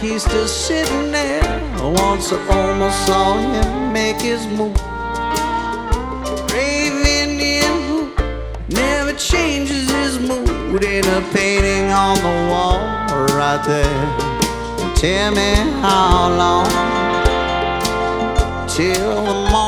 he's still sitting there. Once I almost saw him make his move. Brave Indian who never changes his mood. In a painting on the wall right there. Tell me how long till the morning